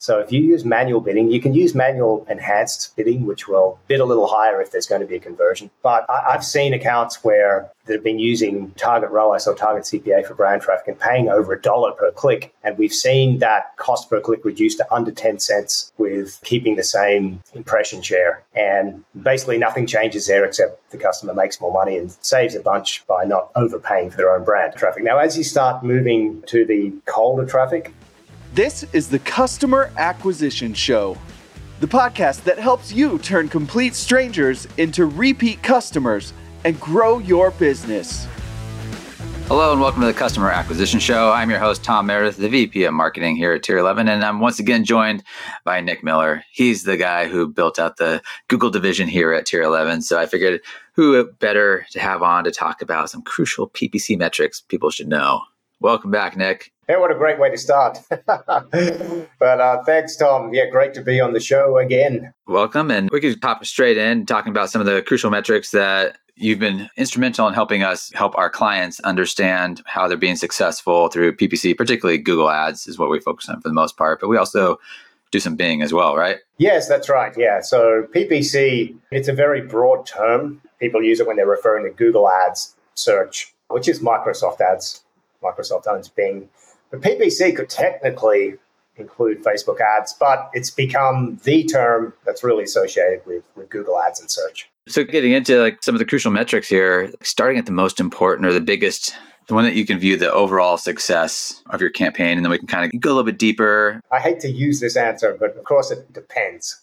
So if you use manual bidding, you can use manual enhanced bidding, which will bid a little higher if there's going to be a conversion. But I've seen accounts where they've been using target ROAS or target CPA for brand traffic and paying over $1 per click. And we've seen that cost per click reduced to under 10 cents with keeping the same impression share. And basically nothing changes there except the customer makes more money and saves a bunch by not overpaying for their own brand traffic. Now, as you start moving to the colder traffic, this is the Customer Acquisition Show, the podcast that helps you turn complete strangers into repeat customers and grow your business. Hello and welcome to the Customer Acquisition Show. I'm your host, Tom Meredith, the VP of Marketing here at Tier 11, and I'm once again joined by Nick Miller. He's the guy who built out the Google division here at Tier 11, so I figured who better to have on to talk about some crucial PPC metrics people should know. Welcome back, Nick. Hey, what a great way to start. But thanks, Tom. Yeah, great to be on the show again. Welcome. And we could pop straight in talking about some of the crucial metrics that you've been instrumental in helping us help our clients understand how they're being successful through PPC, particularly Google Ads is what we focus on for the most part. But we also do some Bing as well, right? Yes, that's right. Yeah. So PPC, it's a very broad term. People use it when they're referring to Google Ads search, which is Microsoft Ads. Microsoft owns Bing. But PPC could technically include Facebook ads, but it's become the term that's really associated with Google Ads and search. So getting into some of the crucial metrics here, starting at the most important or the biggest, the one that you can view the overall success of your campaign, and then we can kind of go a little bit deeper. I hate to use this answer, but of course it depends.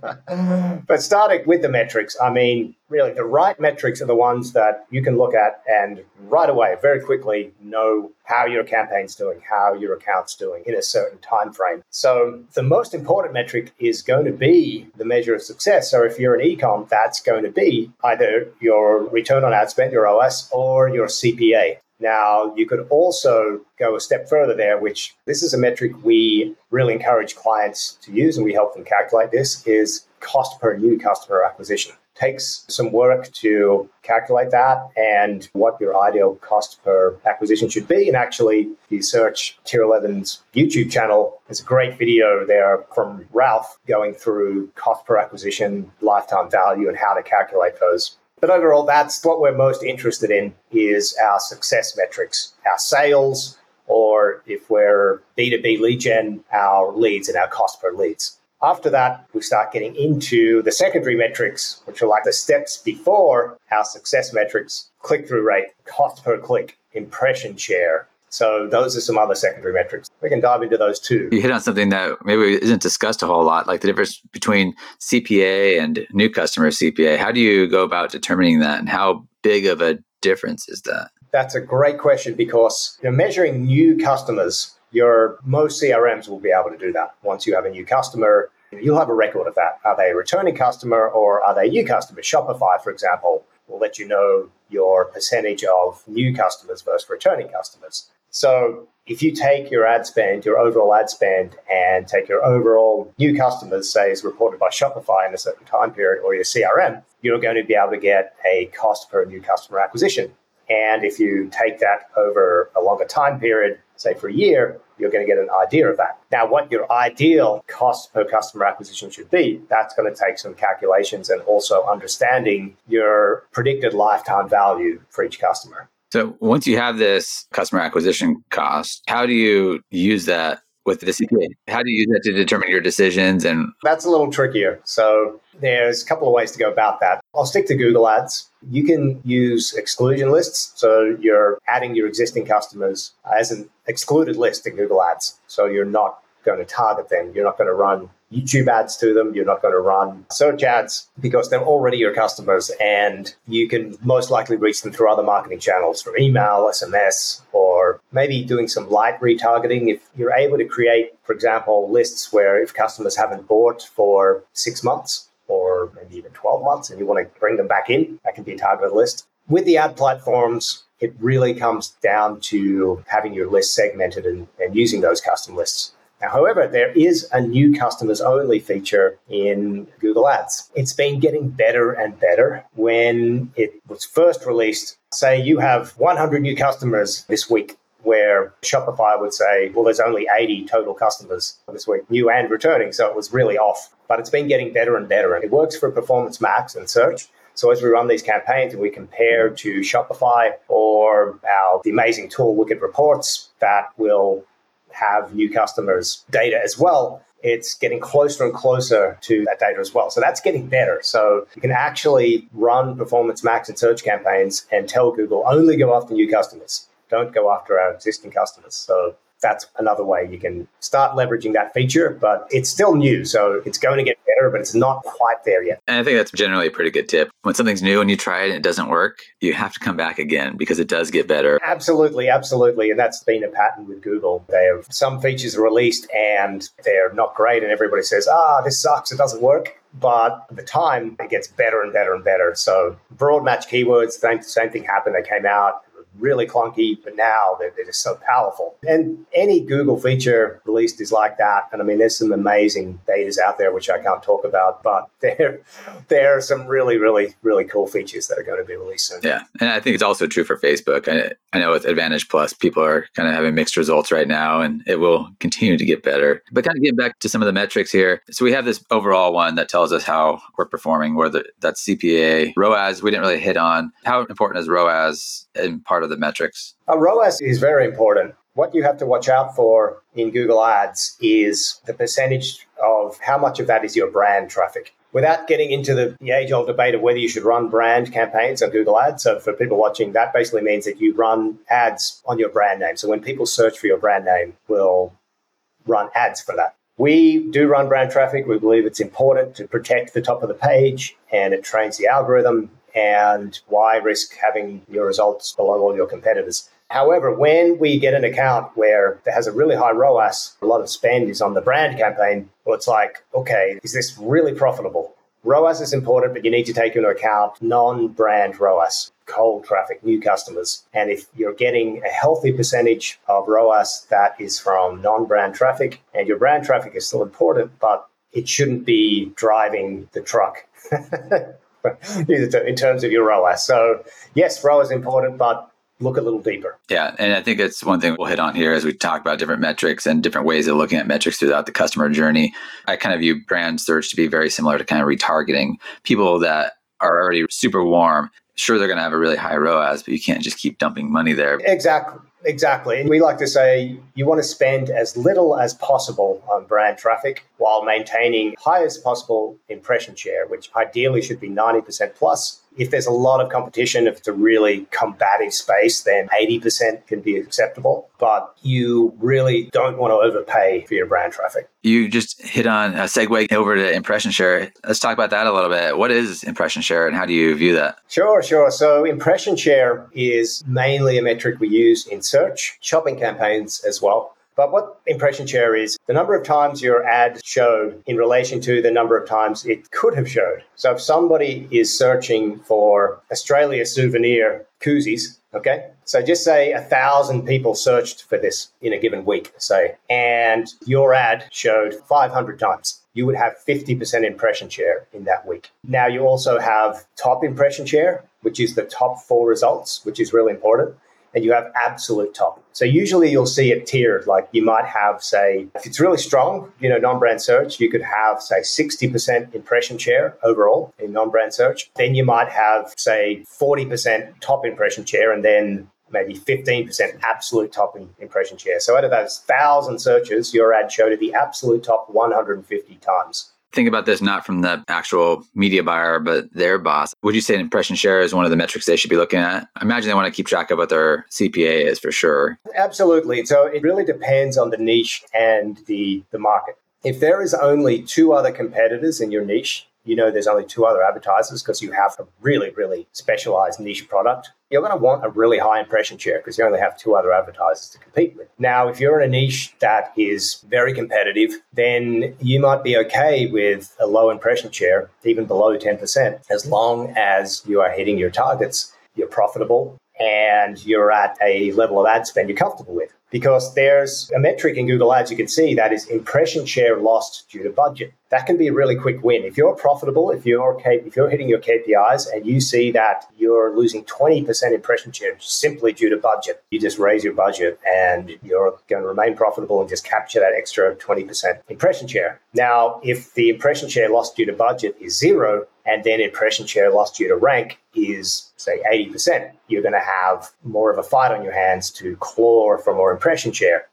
But starting with the metrics, I mean, really the right metrics are the ones that you can look at and right away, very quickly know how your campaign's doing, how your account's doing in a certain time frame. So the most important metric is going to be the measure of success. So if you're an e-com, that's going to be either your return on ad spend, your OS, or your CPA. Now, you could also go a step further there, which this is a metric we really encourage clients to use, and we help them calculate this, is cost per new customer acquisition. Takes some work to calculate that and what your ideal cost per acquisition should be. And actually, if you search Tier 11's YouTube channel, there's a great video there from Ralph going through cost per acquisition, lifetime value, and how to calculate those. But overall, that's what we're most interested in is our success metrics, our sales, or if we're B2B lead gen, our leads and our cost per leads. After that, we start getting into the secondary metrics, which are like the steps before our success metrics: click-through rate, cost per click, impression share. So those are some other secondary metrics. We can dive into those too. You hit on something that maybe isn't discussed a whole lot, like the difference between CPA and new customer CPA. How do you go about determining that, and how big of a difference is that? That's a great question because measuring new customers, most CRMs will be able to do that. Once you have a new customer, you'll have a record of that. Are they a returning customer or are they a new customer? Shopify, for example, will let you know your percentage of new customers versus returning customers. So if you take your ad spend, your overall ad spend, and take your overall new customers, say as reported by Shopify in a certain time period, or your CRM, you're going to be able to get a cost per new customer acquisition. And if you take that over a longer time period, say for a year, you're going to get an idea of that. Now, what your ideal cost per customer acquisition should be, that's going to take some calculations and also understanding your predicted lifetime value for each customer. So once you have this customer acquisition cost, how do you use that with the CPA? How do you use that to determine your decisions? And that's a little trickier. So there's a couple of ways to go about that. I'll stick to Google Ads. You can use exclusion lists. So you're adding your existing customers as an excluded list in Google Ads. So you're not going to target them. You're not going to run YouTube ads to them. You're not going to run search ads because they're already your customers and you can most likely reach them through other marketing channels, from email, SMS, or maybe doing some light retargeting. If you're able to create, for example, lists where if customers haven't bought for 6 months or maybe even 12 months and you want to bring them back in, that can be a targeted list. With the ad platforms, it really comes down to having your list segmented and using those custom lists. Now, however, there is a new customers only feature in Google Ads. It's been getting better and better. When it was first released, say you have 100 new customers this week where Shopify would say, well, there's only 80 total customers this week, new and returning. So it was really off. But it's been getting better and better. And it works for Performance Max and search. So as we run these campaigns and we compare to Shopify or the amazing tool Wicked Reports that will have new customers' data as well, it's getting closer and closer to that data as well. So that's getting better. So you can actually run Performance Max and search campaigns and tell Google only go after new customers. Don't go after our existing customers. So that's another way you can start leveraging that feature, but it's still new. So it's going to get better, but it's not quite there yet. And I think that's generally a pretty good tip. When something's new and you try it and it doesn't work, you have to come back again because it does get better. Absolutely, absolutely. And that's been a pattern with Google. They have some features released and they're not great. And everybody says, this sucks, it doesn't work. But at the time, it gets better and better and better. So broad match keywords, same thing happened. They came out really clunky, but now they're just so powerful. And any Google feature released is like that. And I mean, there's some amazing betas out there, which I can't talk about, but there are some really, really, really cool features that are going to be released soon. Yeah. And I think it's also true for Facebook. I know with Advantage Plus, people are kind of having mixed results right now, and it will continue to get better. But kind of getting back to some of the metrics here. So we have this overall one that tells us how we're performing, that's CPA. ROAS, we didn't really hit on. How important is ROAS in part of the metrics? ROAS is very important. What you have to watch out for in Google Ads is the percentage of how much of that is your brand traffic. Without getting into the age-old debate of whether you should run brand campaigns on Google Ads, so for people watching, that basically means that you run ads on your brand name. So when people search for your brand name, we'll run ads for that. We do run brand traffic. We believe it's important to protect the top of the page, and it trains the algorithm. And why risk having your results below all your competitors? However, when we get an account where it has a really high ROAS, a lot of spend is on the brand campaign, well, it's like, okay, is this really profitable? ROAS is important, but you need to take into account non-brand ROAS, cold traffic, new customers. And if you're getting a healthy percentage of ROAS that is from non-brand traffic, and your brand traffic is still important, but it shouldn't be driving the truck. In terms of your ROAS. So yes, ROAS is important, but look a little deeper. Yeah. And I think it's one thing we'll hit on here as we talk about different metrics and different ways of looking at metrics throughout the customer journey. I kind of view brand search to be very similar to kind of retargeting. People that are already super warm, sure, they're going to have a really high ROAS, but you can't just keep dumping money there. Exactly. And we like to say you want to spend as little as possible on brand traffic while maintaining highest possible impression share, which ideally should be 90% plus. If there's a lot of competition, if it's a really combative space, then 80% can be acceptable. But you really don't want to overpay for your brand traffic. You just hit on a segue over to impression share. Let's talk about that a little bit. What is impression share and how do you view that? Sure. So impression share is mainly a metric we use in search, shopping campaigns as well. But what impression share is the number of times your ad showed in relation to the number of times it could have showed. So if somebody is searching for Australia souvenir koozies, okay? So just say 1,000 people searched for this in a given week, say, and your ad showed 500 times. You would have 50% impression share in that week. Now you also have top impression share, which is the top 4 results, which is really important. And you have absolute top. So usually you'll see it tiered. Like you might have, say, if it's really strong, non-brand search, you could have, say, 60% impression share overall in non-brand search. Then you might have, say, 40% top impression share and then maybe 15% absolute top impression share. So out of those 1,000 searches, your ad showed at the absolute top 150 times. Think about this not from the actual media buyer, but their boss. Would you say impression share is one of the metrics they should be looking at? I imagine they want to keep track of what their CPA is for sure. Absolutely. So it really depends on the niche and the market. If there is only 2 other competitors in your niche, there's only 2 other advertisers because you have a really, really specialized niche product, you're going to want a really high impression share because you only have 2 other advertisers to compete with. Now, if you're in a niche that is very competitive, then you might be okay with a low impression share, even below 10%, as long as you are hitting your targets, you're profitable, and you're at a level of ad spend you're comfortable with. because there's a metric in Google Ads you can see that is impression share lost due to budget. That can be a really quick win. If you're profitable, if you're hitting your KPIs and you see that you're losing 20% impression share simply due to budget, you just raise your budget and you're going to remain profitable and just capture that extra 20% impression share. Now, if the impression share lost due to budget is 0, and then impression share lost due to rank is, say, 80%, you're going to have more of a fight on your hands to claw for more impression share.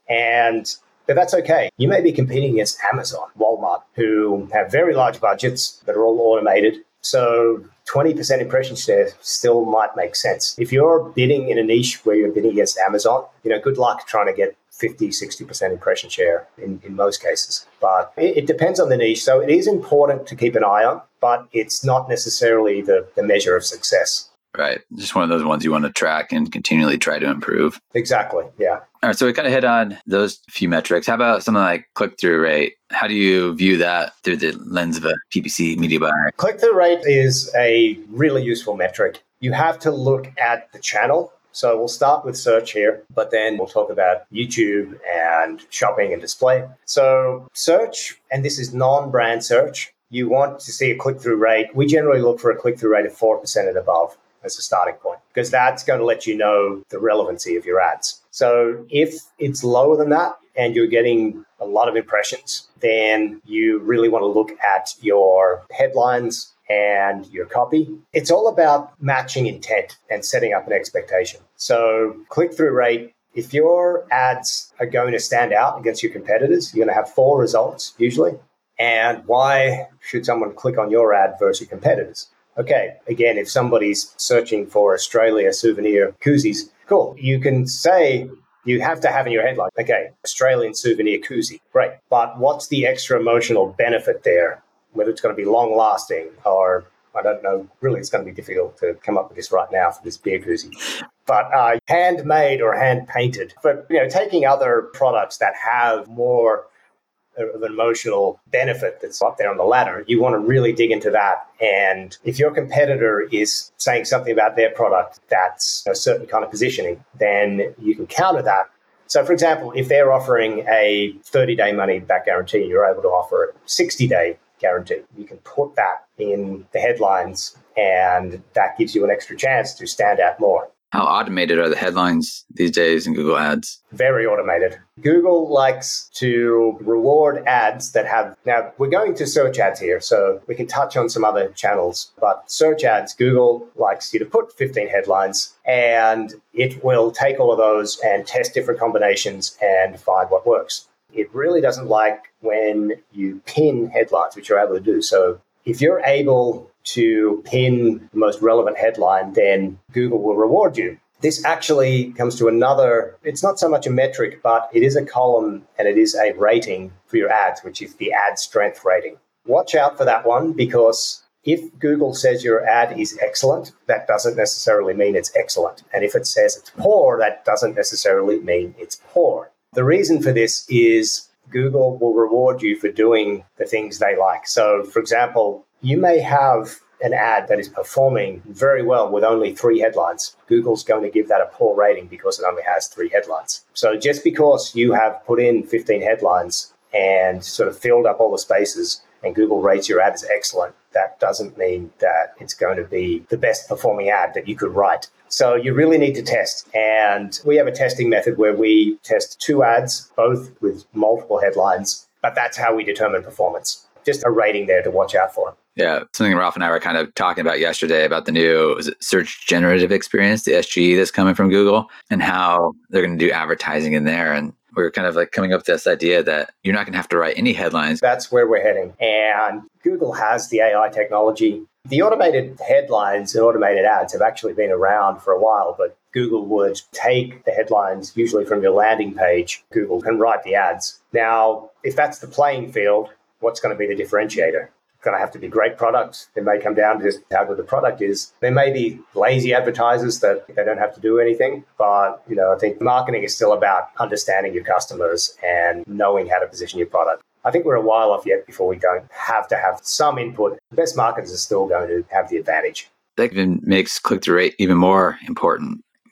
But that's okay. You may be competing against Amazon, Walmart, who have very large budgets that are all automated. So 20% impression share still might make sense. If you're bidding in a niche where you're bidding against Amazon, good luck trying to get 50, 60% impression share in most cases. But it depends on the niche. So it is important to keep an eye on, but it's not necessarily the measure of success. Right. Just one of those ones you want to track and continually try to improve. Exactly. Yeah. All right. So we kind of hit on those few metrics. How about something like click-through rate? How do you view that through the lens of a PPC media buyer? Click-through rate is a really useful metric. You have to look at the channel. So we'll start with search here, but then we'll talk about YouTube and shopping and display. So search, and this is non-brand search, you want to see a click-through rate. We generally look for a click-through rate of 4% and above as a starting point, because that's going to let you know the relevancy of your ads. So if it's lower than that and you're getting a lot of impressions, then you really want to look at your headlines and your copy. It's all about matching intent and setting up an expectation. So click-through rate, if your ads are going to stand out against your competitors, you're going to have 4 results usually. And why should someone click on your ad versus your competitors? Okay, again, if somebody's searching for Australia souvenir koozies, cool. You can say you have to have in your headline, okay, Australian souvenir koozie, great. But what's the extra emotional benefit there? Whether it's going to be long lasting or, I don't know, really it's going to be difficult to come up with this right now for this beer koozie. But handmade or hand painted. But, taking other products that have more of an emotional benefit that's up there on the ladder, you want to really dig into that. And if your competitor is saying something about their product that's a certain kind of positioning, then you can counter that. So, for example, if they're offering a 30-day money-back guarantee, you're able to offer a 60-day guarantee. You can put that in the headlines, and that gives you an extra chance to stand out more. How automated are the headlines these days in Google Ads? Very automated. Google likes to reward ads that have... Now, we're going to search ads here, so we can touch on some other channels. But search ads, Google likes you to put 15 headlines, and it will take all of those and test different combinations and find what works. It really doesn't like when you pin headlines, which you're able to do. So if you're able to pin the most relevant headline, then Google will reward you. This actually comes to another, it's not so much a metric, but it is a column and it is a rating for your ads, which is the ad strength rating. Watch out for that one, because if Google says your ad is excellent, that doesn't necessarily mean it's excellent. And if it says it's poor, that doesn't necessarily mean it's poor. The reason for this is Google will reward you for doing the things they like. So, for example, you may have an ad that is performing very well with only 3 headlines. Google's going to give that a poor rating because it only has 3 headlines. So just because you have put in 15 headlines and sort of filled up all the spaces and Google rates your ad as excellent, that doesn't mean that it's going to be the best performing ad that you could write. So you really need to test. And we have a testing method where we test 2 ads, both with multiple headlines, but that's how we determine performance. Just a rating there to watch out for. Yeah, something Ralph and I were kind of talking about yesterday about the new search generative experience, the SGE that's coming from Google, and how they're going to do advertising in there. And we're kind of like coming up with this idea that you're not going to have to write any headlines. That's where we're heading. And Google has the AI technology. The automated headlines and automated ads have actually been around for a while, but Google would take the headlines, usually from your landing page. Google can write the ads. Now, if that's the playing field, what's going to be the differentiator? Going to have to be great products. It may come down to just how good the product is. There may be lazy advertisers that they don't have to do anything, but I think marketing is still about understanding your customers and knowing how to position your product. I think we're a while off yet before we don't have to have some input. The best marketers are still going to have the advantage. That even makes click-through rate even more important.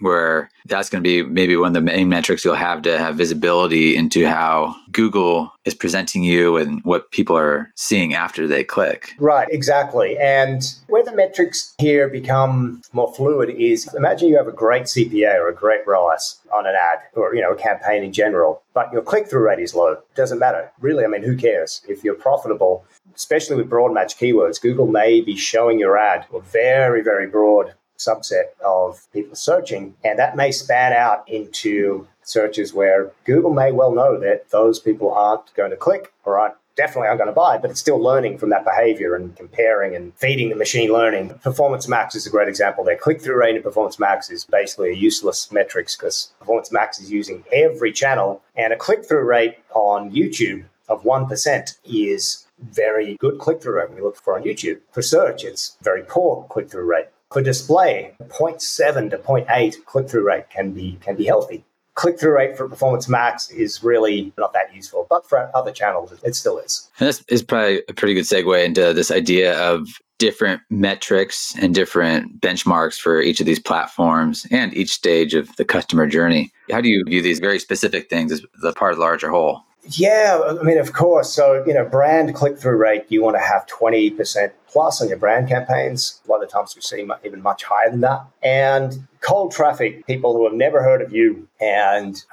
where that's going to be maybe one of the main metrics you'll have to have visibility into how Google is presenting you and what people are seeing after they click. Right, exactly. And where the metrics here become more fluid is, imagine you have a great CPA or a great ROAS on an ad or, a campaign in general, but your click-through rate is low. It doesn't matter. Really, who cares? If you're profitable, especially with broad match keywords, Google may be showing your ad to a very, very broad subset of people searching, and that may span out into searches where Google may well know that those people aren't going to click or definitely aren't going to buy, but it's still learning from that behavior and comparing and feeding the machine learning. Performance Max is a great example there. Click-through rate in Performance Max is basically a useless metrics because Performance Max is using every channel, and a click-through rate on YouTube of 1% is very good click-through rate when you look for on YouTube. For search, it's very poor click-through rate. For display, 0.7 to 0.8 click-through rate can be healthy. Click-through rate for Performance Max is really not that useful, but for other channels, it still is. And this is probably a pretty good segue into this idea of different metrics and different benchmarks for each of these platforms and each stage of the customer journey. How do you view these very specific things as the part of the larger whole? Yeah, of course. So, brand click-through rate, you want to have 20% plus on your brand campaigns. A lot of the times we see even much higher than that. And cold traffic, people who have never heard of you and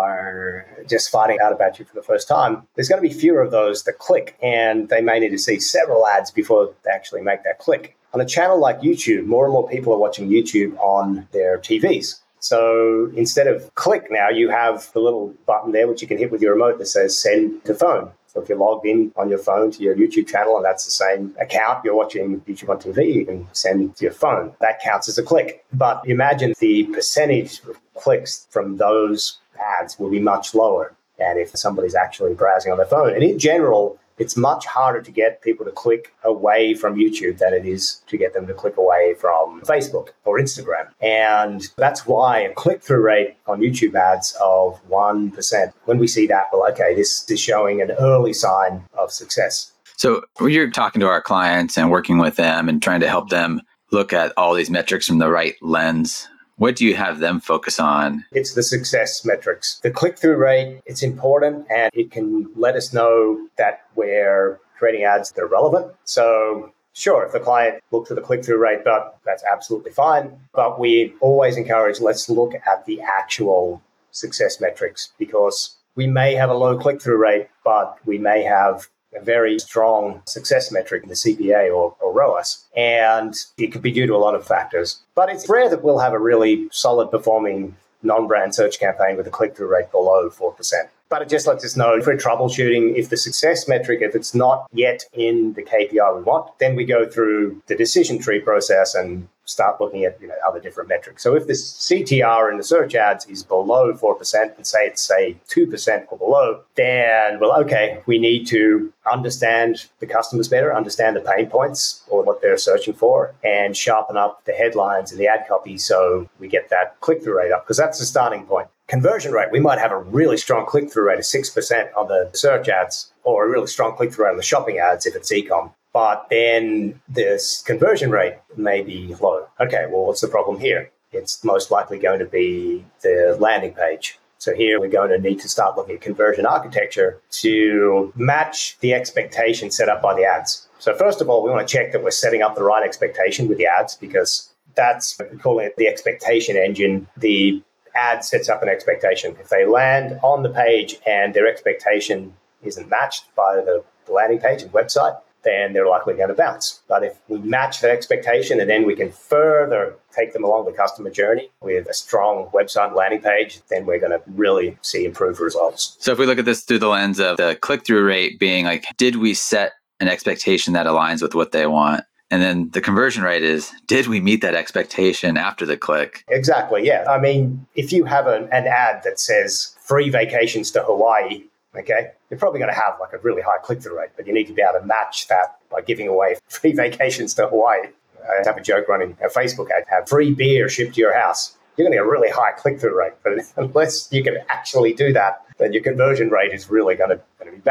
are just finding out about you for the first time, there's going to be fewer of those that click, and they may need to see several ads before they actually make that click. On a channel like YouTube, more and more people are watching YouTube on their TVs. So instead of click now, you have the little button there, which you can hit with your remote that says send to phone. So if you're logged in on your phone to your YouTube channel and that's the same account, you're watching YouTube on TV, you can send to your phone. That counts as a click. But imagine the percentage of clicks from those ads will be much lower. And if somebody's actually browsing on their phone, and in general, it's much harder to get people to click away from YouTube than it is to get them to click away from Facebook or Instagram. And that's why a click-through rate on YouTube ads of 1%, when we see that, well, okay, this is showing an early sign of success. So when you're talking to our clients and working with them and trying to help them look at all these metrics from the right lens, what do you have them focus on? It's the success metrics. The click-through rate, it's important, and it can let us know that we're creating ads that are relevant. So sure, if the client looks at the click-through rate, but that's absolutely fine. But we always encourage, let's look at the actual success metrics, because we may have a low click-through rate, but we may have a very strong success metric in the CPA or ROAS. And it could be due to a lot of factors. But it's rare that we'll have a really solid performing non-brand search campaign with a click-through rate below 4%. But it just lets us know if we're troubleshooting, if the success metric, if it's not yet in the KPI we want, then we go through the decision tree process and start looking at other different metrics. So if the CTR in the search ads is below 4% and say it's 2% or below, then, well, okay, we need to understand the customers better, understand the pain points or what they're searching for, and sharpen up the headlines and the ad copy so we get that click-through rate up, because that's the starting point. Conversion rate, we might have a really strong click-through rate of 6% on the search ads, or a really strong click-through rate on the shopping ads if it's e-com. But then this conversion rate may be low. Okay, well, what's the problem here? It's most likely going to be the landing page. So here we're going to need to start looking at conversion architecture to match the expectation set up by the ads. So first of all, we want to check that we're setting up the right expectation with the ads, because that's, we're calling it the expectation engine. The ad sets up an expectation. If they land on the page and their expectation isn't matched by the landing page and website, then they're likely going to bounce. But if we match that expectation and then we can further take them along the customer journey with a strong website and landing page, then we're going to really see improved results. So if we look at this through the lens of the click-through rate being like, did we set an expectation that aligns with what they want? And then the conversion rate is, did we meet that expectation after the click? Exactly, yeah. I mean, if you have an ad that says free vacations to Hawaii, okay, you're probably going to have like a really high click-through rate, but you need to be able to match that by giving away free vacations to Hawaii. I have a joke running a Facebook ad, have free beer shipped to your house. You're going to get a really high click-through rate, but unless you can actually do that, then your conversion rate is really going to be bad.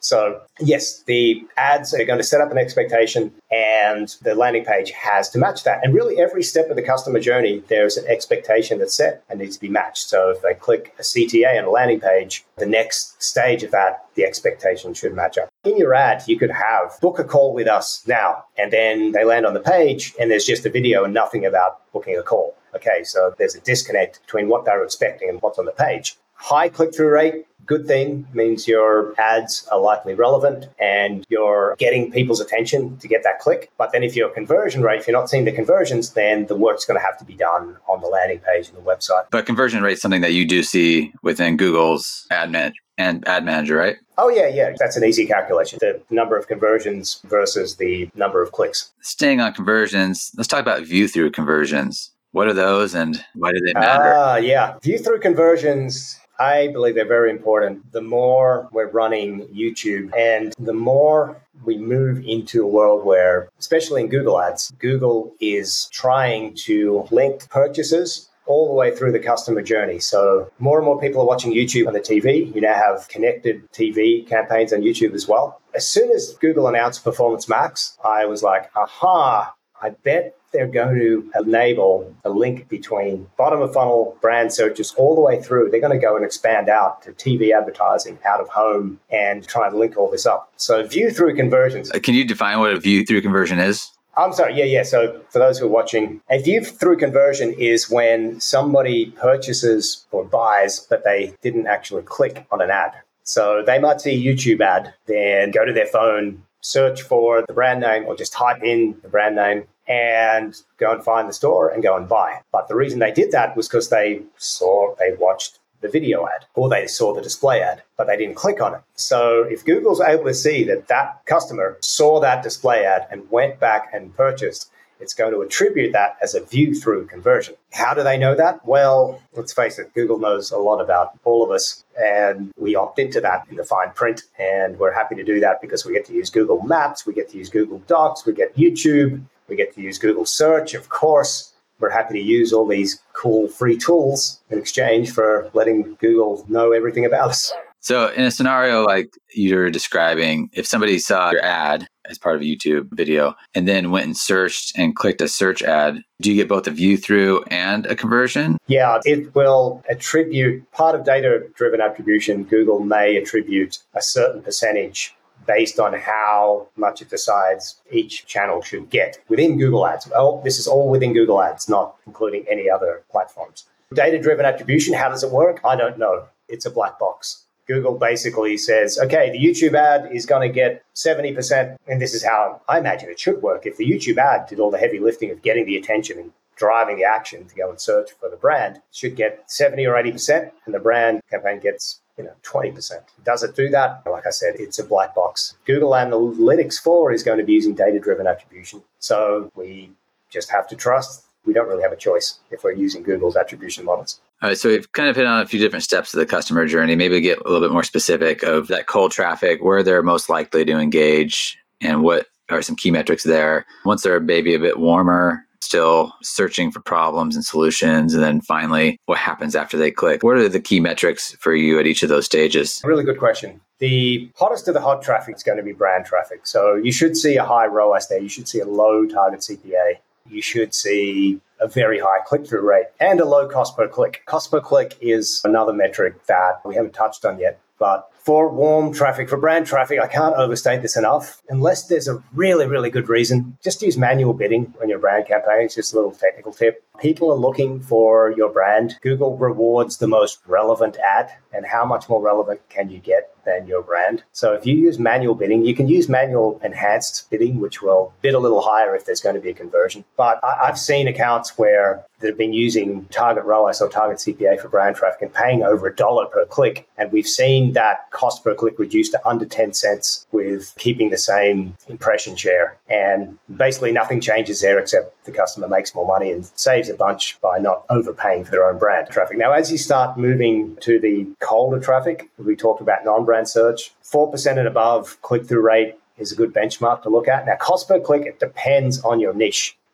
So yes, the ads are going to set up an expectation and the landing page has to match that. And really every step of the customer journey, there's an expectation that's set and needs to be matched. So if they click a CTA on a landing page, the next stage of that, the expectation should match up. In your ad, you could have book a call with us now, and then they land on the page and there's just a video and nothing about booking a call. Okay, so there's a disconnect between what they're expecting and what's on the page. High click-through rate, good thing, means your ads are likely relevant and you're getting people's attention to get that click. But then if your conversion rate, if you're not seeing the conversions, then the work's going to have to be done on the landing page and the website. But conversion rate is something that you do see within Google's Ad Manager, right? Oh, yeah. That's an easy calculation. The number of conversions versus the number of clicks. Staying on conversions, let's talk about view-through conversions. What are those and why do they matter? Yeah. View-through conversions, I believe they're very important. The more we're running YouTube and the more we move into a world where, especially in Google Ads, Google is trying to link purchases all the way through the customer journey. So more and more people are watching YouTube on the TV. You now have connected TV campaigns on YouTube as well. As soon as Google announced Performance Max, I was like, aha, I bet they're going to enable a link between bottom of funnel brand searches all the way through. They're going to go and expand out to TV advertising, out of home, and try and link all this up. So view-through conversions. Can you define what a view-through conversion is? I'm sorry. Yeah. So for those who are watching, a view-through conversion is when somebody purchases or buys, but they didn't actually click on an ad. So they might see a YouTube ad, then go to their phone, search for the brand name or just type in the brand name and go and find the store and go and buy. But the reason they did that was because they watched the video ad or they saw the display ad, but they didn't click on it. So if Google's able to see that that customer saw that display ad and went back and purchased, it's going to attribute that as a view-through conversion. How do they know that? Well, let's face it, Google knows a lot about all of us, and we opt into that in the fine print, and we're happy to do that because we get to use Google Maps, we get to use Google Docs, we get YouTube, we get to use Google Search, of course. We're happy to use all these cool free tools in exchange for letting Google know everything about us. So in a scenario like you're describing, if somebody saw your ad as part of a YouTube video and then went and searched and clicked a search ad, do you get both a view through and a conversion? Yeah, it will attribute part of data-driven attribution. Google may attribute a certain percentage based on how much it decides each channel should get within Google Ads. Oh, this is all within Google Ads, not including any other platforms. Data-driven attribution, how does it work? I don't know. It's a black box. Google basically says, okay, the YouTube ad is going to get 70%, and this is how I imagine it should work. If the YouTube ad did all the heavy lifting of getting the attention and driving the action to go and search for the brand, it should get 70 or 80%, and the brand campaign gets 20%. Does it do that? Like I said, it's a black box. Google Analytics 4 is going to be using data-driven attribution. So we just have to trust. We don't really have a choice if we're using Google's attribution models. All right, so we've kind of hit on a few different steps of the customer journey. Maybe get a little bit more specific of that cold traffic, where they're most likely to engage, and what are some key metrics there. Once they're maybe a bit warmer, still searching for problems and solutions, and then finally, what happens after they click? What are the key metrics for you at each of those stages? Really good question. The hottest of the hot traffic is going to be brand traffic. So you should see a high ROAS there. You should see a low target CPA. You should see a very high click-through rate and a low cost per click. Cost per click is another metric that we haven't touched on yet. But for warm traffic, for brand traffic, I can't overstate this enough. Unless there's a really, really good reason, just use manual bidding on your brand campaigns. Just a little technical tip. People are looking for your brand. Google rewards the most relevant ad. And how much more relevant can you get than your brand? So if you use manual bidding, you can use manual enhanced bidding, which will bid a little higher if there's going to be a conversion. But I've seen accounts where they've been using target ROAS or target CPA for brand traffic and paying over $1 per click. And we've seen that cost per click reduced to under 10 cents with keeping the same impression share. And basically nothing changes there except the customer makes more money and saves a bunch by not overpaying for their own brand traffic. Now, as you start moving to the colder traffic, we talked about non-brand search, 4% and above click-through rate is a good benchmark to look at. Now, cost per click, it depends on your niche.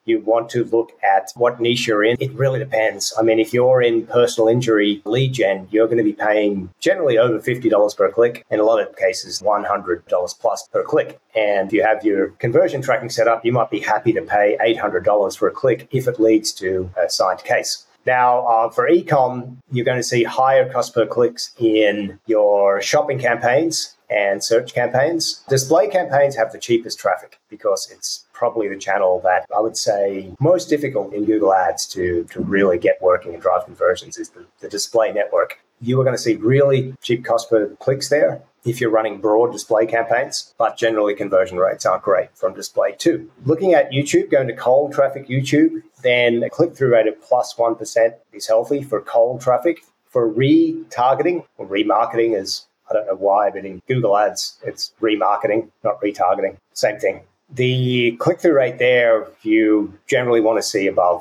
You want to look at what niche you're in. It really depends. I mean, if you're in personal injury lead gen, you're going to be paying generally over $50 per click. In a lot of cases, $100 plus per click. And if you have your conversion tracking set up, you might be happy to pay $800 for a click if it leads to a signed case. Now, for e-com, you're going to see higher cost per clicks in your shopping campaigns and search campaigns. Display campaigns have the cheapest traffic because it's probably the channel that I would say most difficult in Google Ads to really get working and drive conversions is the display network. You are going to see really cheap cost per clicks there if you're running broad display campaigns, but generally conversion rates aren't great from display too. Looking at YouTube, going to cold traffic YouTube, then a click-through rate of plus 1% is healthy for cold traffic. For retargeting or remarketing is, I don't know why, but in Google Ads, it's remarketing, not retargeting. Same thing. The click-through rate there, you generally want to see above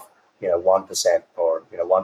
1% or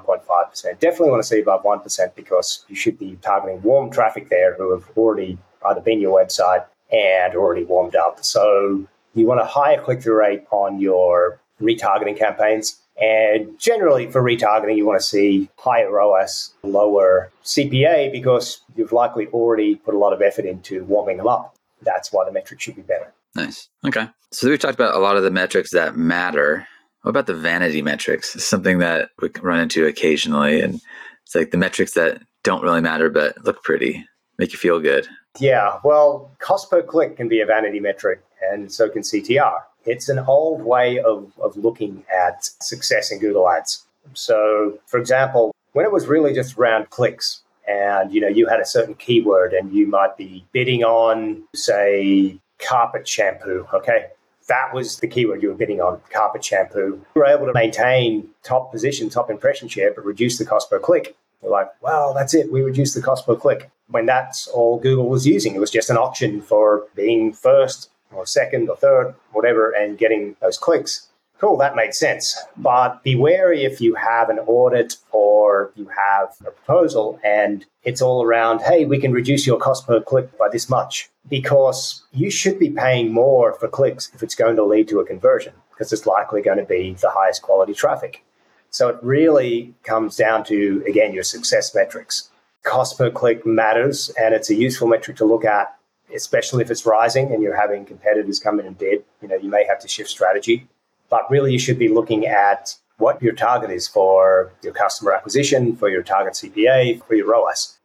1.5%. Definitely want to see above 1% because you should be targeting warm traffic there who have already either been your website and already warmed up. So you want a higher click-through rate on your retargeting campaigns. And generally for retargeting, you want to see higher ROAS, lower CPA because you've likely already put a lot of effort into warming them up. That's why the metrics should be better. Nice. Okay. So we've talked about a lot of the metrics that matter. What about the vanity metrics? It's something that we run into occasionally. And it's like the metrics that don't really matter, but look pretty, make you feel good. Yeah. Well, cost per click can be a vanity metric, and so can CTR. It's an old way of looking at success in Google Ads. So, for example, when it was really just around clicks and, you had a certain keyword and you might be bidding on, say, carpet shampoo, okay? That was the keyword you were bidding on, carpet shampoo. You were able to maintain top position, top impression share, but reduce the cost per click. You're like, well, that's it. We reduced the cost per click. When that's all Google was using, it was just an auction for being first or second or third, whatever, and getting those clicks. Cool, that made sense. But be wary if you have an audit or you have a proposal and it's all around, hey, we can reduce your cost per click by this much. Because you should be paying more for clicks if it's going to lead to a conversion, because it's likely going to be the highest quality traffic. So it really comes down to, again, your success metrics. Cost per click matters, and it's a useful metric to look at, especially if it's rising and you're having competitors come in and bid. You may have to shift strategy. But really, you should be looking at what your target is for your customer acquisition, for your target CPA, for your ROAS.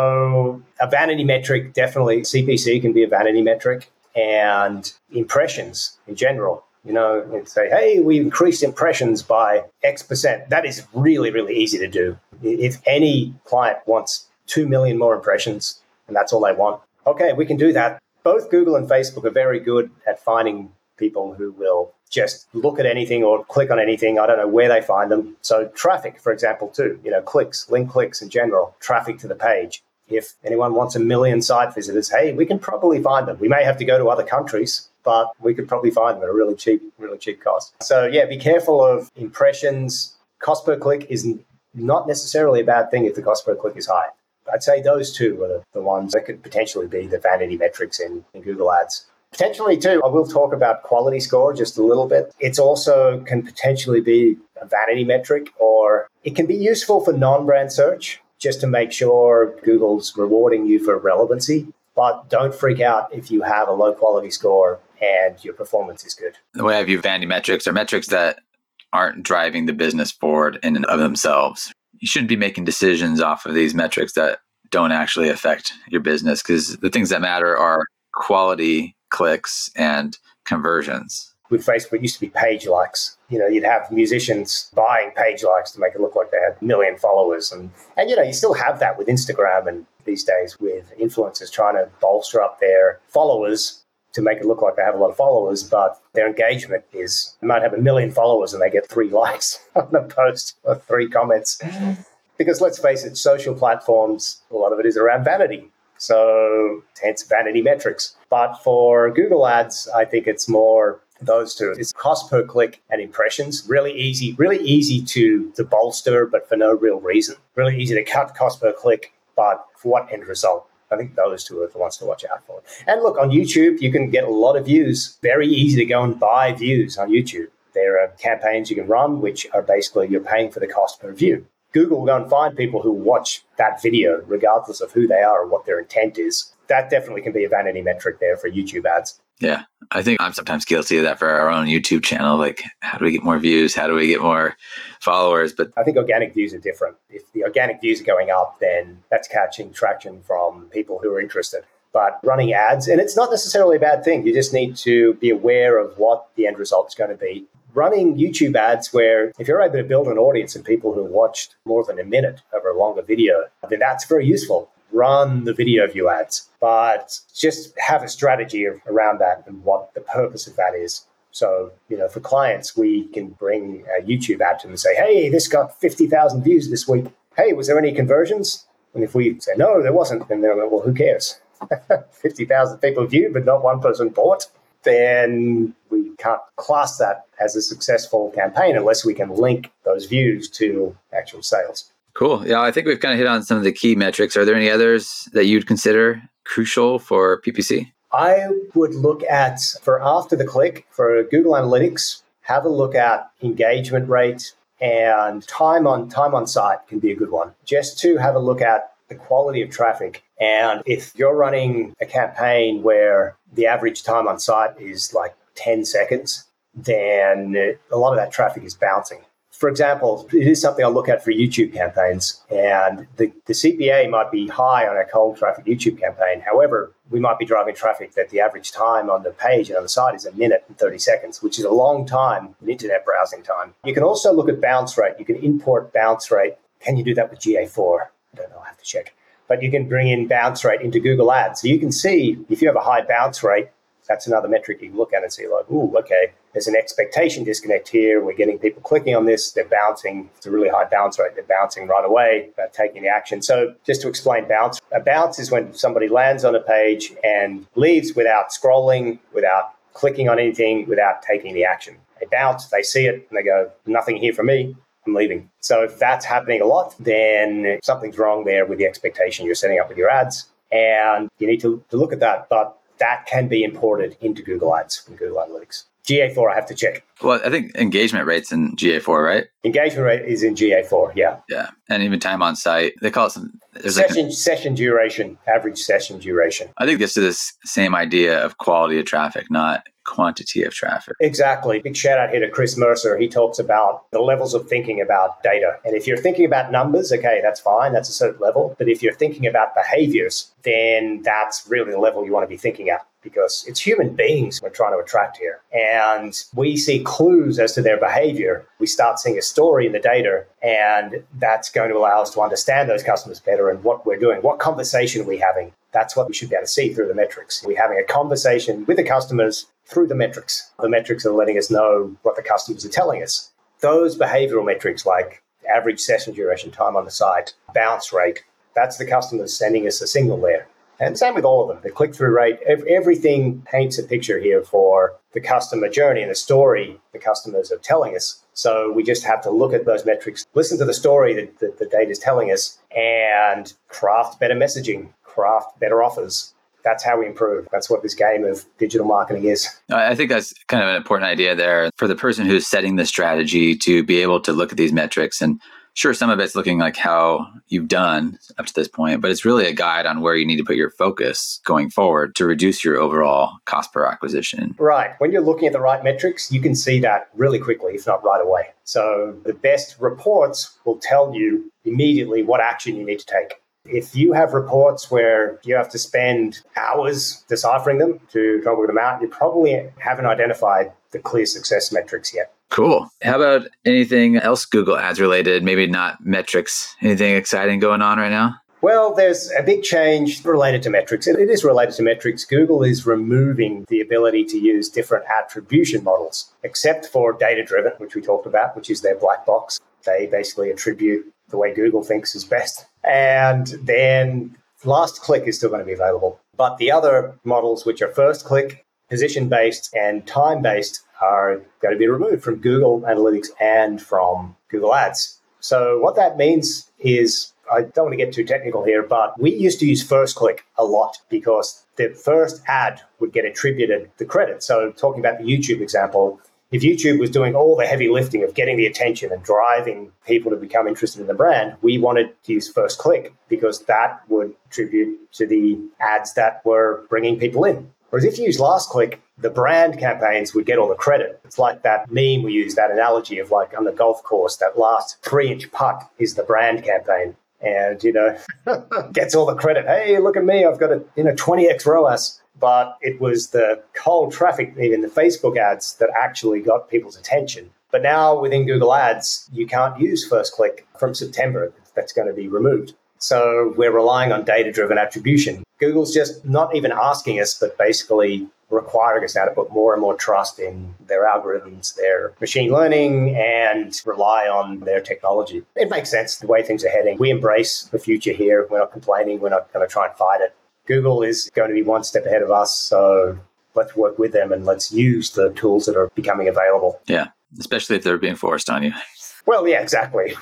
So a vanity metric, definitely CPC can be a vanity metric, and impressions in general. It's say, hey, we increased impressions by X%. That is really, really easy to do. If any client wants 2 million more impressions and that's all they want, okay, we can do that. Both Google and Facebook are very good at finding people who will just look at anything or click on anything. I don't know where they find them. So traffic, for example, too, clicks, link clicks in general, traffic to the page. If anyone wants 1 million site visitors, hey, we can probably find them. We may have to go to other countries, but we could probably find them at a really cheap cost. So yeah, be careful of impressions. Cost per click is not necessarily a bad thing if the cost per click is high. I'd say those two are the ones that could potentially be the vanity metrics in Google Ads. Potentially, too, I will talk about quality score just a little bit. It's also can potentially be a vanity metric, or it can be useful for non-brand search just to make sure Google's rewarding you for relevancy. But don't freak out if you have a low quality score and your performance is good. The way I view vanity metrics are metrics that aren't driving the business forward in and of themselves. You shouldn't be making decisions off of these metrics that don't actually affect your business, because the things that matter are quality clicks and conversions. With Facebook, it used to be page likes. You'd have musicians buying page likes to make it look like they had 1 million followers. And you still have that with Instagram and these days with influencers trying to bolster up their followers to make it look like they have a lot of followers, but their engagement is, they might have 1 million followers and they get 3 likes on a post or 3 comments. Because let's face it, social platforms, a lot of it is around vanity. So hence vanity metrics. But for Google Ads, I think it's more those two. It's cost per click and impressions. Really easy to bolster, but for no real reason. Really easy to cut cost per click, but for what end result? I think those two are the ones to watch out for. And look, on YouTube, you can get a lot of views. Very easy to go and buy views on YouTube. There are campaigns you can run, which are basically you're paying for the cost per view. Google will go and find people who watch that video, regardless of who they are or what their intent is. That definitely can be a vanity metric there for YouTube ads. Yeah, I think I'm sometimes guilty of that for our own YouTube channel. Like, how do we get more views? How do we get more followers? But I think organic views are different. If the organic views are going up, then that's catching traction from people who are interested. But running ads, and it's not necessarily a bad thing. You just need to be aware of what the end result is going to be. Running YouTube ads where if you're able to build an audience of people who watched more than a minute of a longer video, then that's very useful. Run the video view ads, but just have a strategy around that and what the purpose of that is. So, for clients, we can bring a YouTube ad to them and say, hey, this got 50,000 views this week. Hey, was there any conversions? And if we say, no, there wasn't, then they're like, well, who cares? 50,000 people viewed, but not one person bought. Then we can't class that as a successful campaign unless we can link those views to actual sales. Cool. Yeah, I think we've kind of hit on some of the key metrics. Are there any others that you'd consider crucial for PPC? I would look at, for after the click, for Google Analytics, have a look at engagement rate, and time on site can be a good one. Just to have a look at the quality of traffic. And if you're running a campaign where the average time on site is like 10 seconds, then a lot of that traffic is bouncing. For example, it is something I'll look at for YouTube campaigns, and the CPA might be high on a cold traffic YouTube campaign. However, we might be driving traffic that the average time on the page and on the site is 1 minute and 30 seconds, which is a long time in internet browsing time. You can also look at bounce rate. You can import bounce rate. Can you do that with GA4? I don't know. I have to check. But you can bring in bounce rate into Google Ads. So you can see if you have a high bounce rate, that's another metric you can look at and see like, ooh, okay, there's an expectation disconnect here. We're getting people clicking on this. They're bouncing. It's a really high bounce rate. They're bouncing right away, taking the action. So just to explain bounce, a bounce is when somebody lands on a page and leaves without scrolling, without clicking on anything, without taking the action. They bounce, they see it, and they go, nothing here for me. I'm leaving. So if that's happening a lot, then something's wrong there with the expectation you're setting up with your ads. And you need to look at that. But that can be imported into Google Ads from Google Analytics. GA4, I have to check. Well, I think engagement rate's in GA4, right? Engagement rate is in GA4, yeah. Yeah. And even time on site. They call it session duration, average session duration. I think this is this same idea of quality of traffic, not quantity of traffic. Exactly. Big shout out here to Chris Mercer. He talks about the levels of thinking about data. And if you're thinking about numbers, okay, that's fine. That's a certain level. But if you're thinking about behaviors, then that's really the level you want to be thinking at, because it's human beings we're trying to attract here. And we see clues as to their behavior. We start seeing a story in the data, and that's going to allow us to understand those customers better and what we're doing. What conversation are we having? That's what we should be able to see through the metrics. We're having a conversation with the customers through the metrics. The metrics are letting us know what the customers are telling us. Those behavioral metrics like average session duration, time on the site, bounce rate, that's the customers sending us a signal there. And same with all of them. The click-through rate, everything paints a picture here for the customer journey and the story the customers are telling us. So we just have to look at those metrics, listen to the story that the data is telling us, and craft better messaging, craft better offers. That's how we improve. That's what this game of digital marketing is. I think that's kind of an important idea there for the person who's setting the strategy to be able to look at these metrics. And sure, some of it's looking like how you've done up to this point, but it's really a guide on where you need to put your focus going forward to reduce your overall cost per acquisition. Right. When you're looking at the right metrics, you can see that really quickly, if not right away. So the best reports will tell you immediately what action you need to take. If you have reports where you have to spend hours deciphering them to come up with them out, you probably haven't identified the clear success metrics yet. Cool. How about anything else Google Ads related? Maybe not metrics. Anything exciting going on right now? Well, there's a big change related to metrics. It is related to metrics. Google is removing the ability to use different attribution models, except for data-driven, which we talked about, which is their black box. They basically attribute the way Google thinks is best. And then last click is still going to be available. But the other models, which are first click, position-based, and time-based, are going to be removed from Google Analytics and from Google Ads. So what that means is, I don't want to get too technical here, but we used to use first click a lot because the first ad would get attributed the credit. So talking about the YouTube example, If YouTube was doing all the heavy lifting of getting the attention and driving people to become interested in the brand, we wanted to use First Click because that would contribute to the ads that were bringing people in. Whereas if you use Last Click, the brand campaigns would get all the credit. It's like that meme we use, that analogy of like on the golf course, that last 3-inch putt is the brand campaign. And, gets all the credit. Hey, look at me, I've got a 20x ROAS. But it was the cold traffic, even the Facebook ads, that actually got people's attention. But now within Google Ads, you can't use First Click from September. That's going to be removed. So we're relying on data-driven attribution. Google's just not even asking us, but basically requiring us now to put more and more trust in their algorithms, their machine learning, and rely on their technology. It makes sense the way things are heading. We embrace the future here. We're not complaining. We're not going to try and fight it. Google is going to be one step ahead of us, so let's work with them and let's use the tools that are becoming available. Yeah, especially if they're being forced on you. Well, yeah, exactly.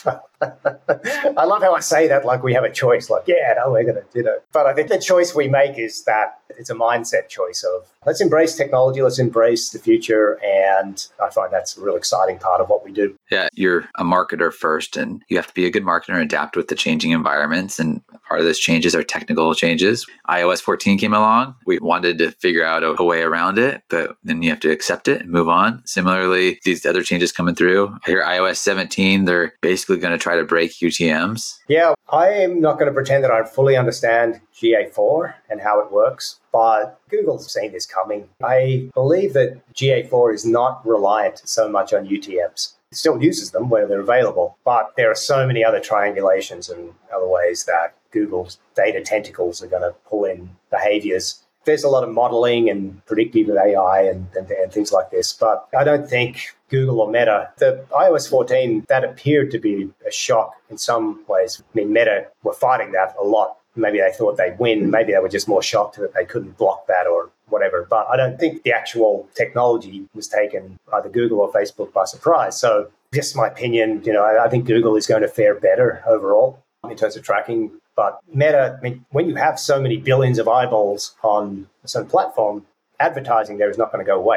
I love how I say that like we have a choice. Like, yeah, no, we're going to do that. But I think the choice we make is that it's a mindset choice of let's embrace technology, let's embrace the future. And I find that's a real exciting part of what we do. Yeah, you're a marketer first, and you have to be a good marketer and adapt with the changing environments. And part of those changes are technical changes. iOS 14 came along. We wanted to figure out a way around it, but then you have to accept it and move on. Similarly, these other changes coming through. I hear iOS 17, they're basically going to try to break UTMs. Yeah, I am not going to pretend that I fully understand GA4 and how it works, but Google's seen this coming. I believe that GA4 is not reliant so much on UTMs. It still uses them where they're available, but there are so many other triangulations and other ways that Google's data tentacles are going to pull in behaviors. There's a lot of modeling and predictive AI and things like this, but I don't think Google or Meta, the iOS 14, that appeared to be a shock in some ways. I mean, Meta were fighting that a lot. Maybe they thought they'd win. Maybe they were just more shocked that they couldn't block that or whatever. But I don't think the actual technology was taken either Google or Facebook by surprise. So just my opinion, I think Google is going to fare better overall in terms of tracking. But Meta, I mean, when you have so many billions of eyeballs on a certain platform, advertising there is not going to go away.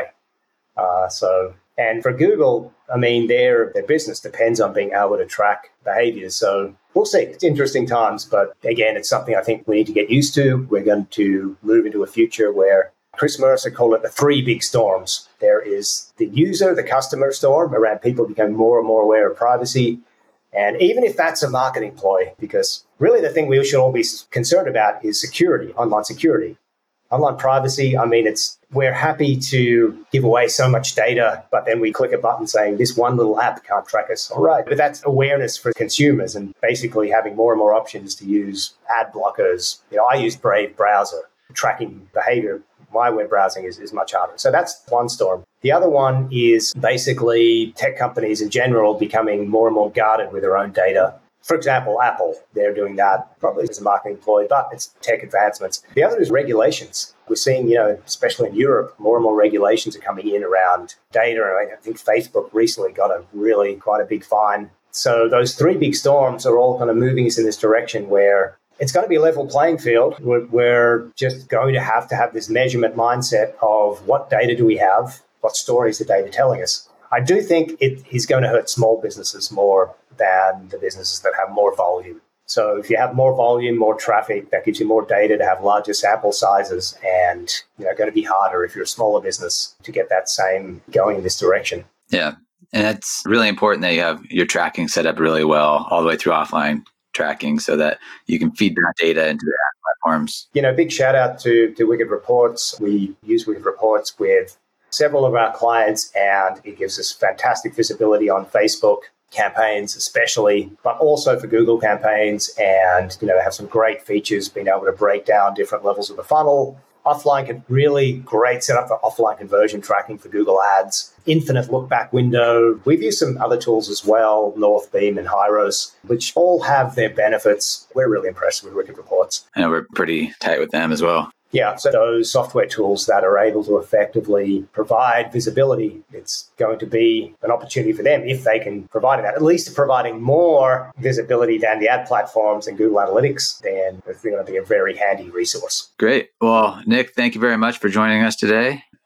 And for Google, I mean, their business depends on being able to track behaviors. So we'll see. It's interesting times. But again, it's something I think we need to get used to. We're going to move into a future where Chris Mercer called it the 3 big storms. There is the user, the customer storm around people becoming more and more aware of privacy. And even if that's a marketing ploy, because really the thing we should all be concerned about is security, online security. Online privacy, I mean, we're happy to give away so much data, but then we click a button saying this one little app can't track us. All right. But that's awareness for consumers and basically having more and more options to use ad blockers. I use Brave browser. Tracking behavior, my web browsing is much harder. So that's one storm. The other one is basically tech companies in general becoming more and more guarded with their own data. For example, Apple, they're doing that probably as a marketing ploy, but it's tech advancements. The other is regulations. We're seeing, especially in Europe, more and more regulations are coming in around data. And I think Facebook recently got quite a big fine. So those 3 big storms are all kind of moving us in this direction where it's going to be a level playing field. We're just going to have this measurement mindset of what data do we have, what story is the data telling us. I do think it is going to hurt small businesses more than the businesses that have more volume. So if you have more volume, more traffic, that gives you more data to have larger sample sizes and, going to be harder if you're a smaller business to get that same going in this direction. Yeah. And it's really important that you have your tracking set up really well all the way through offline tracking so that you can feed that data into the ad platforms. Big shout out to Wicked Reports. We use Wicked Reports with several of our clients, and it gives us fantastic visibility on Facebook campaigns especially, but also for Google campaigns. And, they have some great features, being able to break down different levels of the funnel. Offline, really great setup for offline conversion tracking for Google Ads. Infinite look back window. We've used some other tools as well, Northbeam and Hyros, which all have their benefits. We're really impressed with Wicked Reports. And we're pretty tight with them as well. Yeah, so those software tools that are able to effectively provide visibility, it's going to be an opportunity for them if they can provide that. At least providing more visibility than the ad platforms and Google Analytics, then it's going to be a very handy resource. Great. Well, Nick, thank you very much for joining us today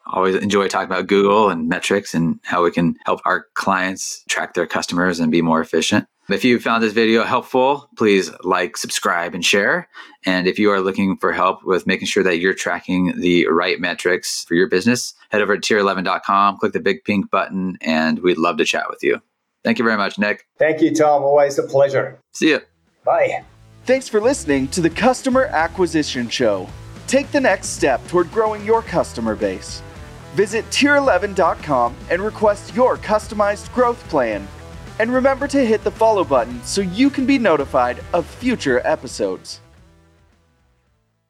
always enjoy talking about Google and metrics and how we can help our clients track their customers and be more efficient. If you found this video helpful, please like, subscribe, and share. And if you are looking for help with making sure that you're tracking the right metrics for your business, head over to tier11.com, click the big pink button, and we'd love to chat with you. Thank you very much, Nick. Thank you, Tom. Always a pleasure. See you. Bye. Thanks for listening to the Customer Acquisition Show. Take the next step toward growing your customer base. Visit tier11.com and request your customized growth plan. And remember to hit the follow button so you can be notified of future episodes.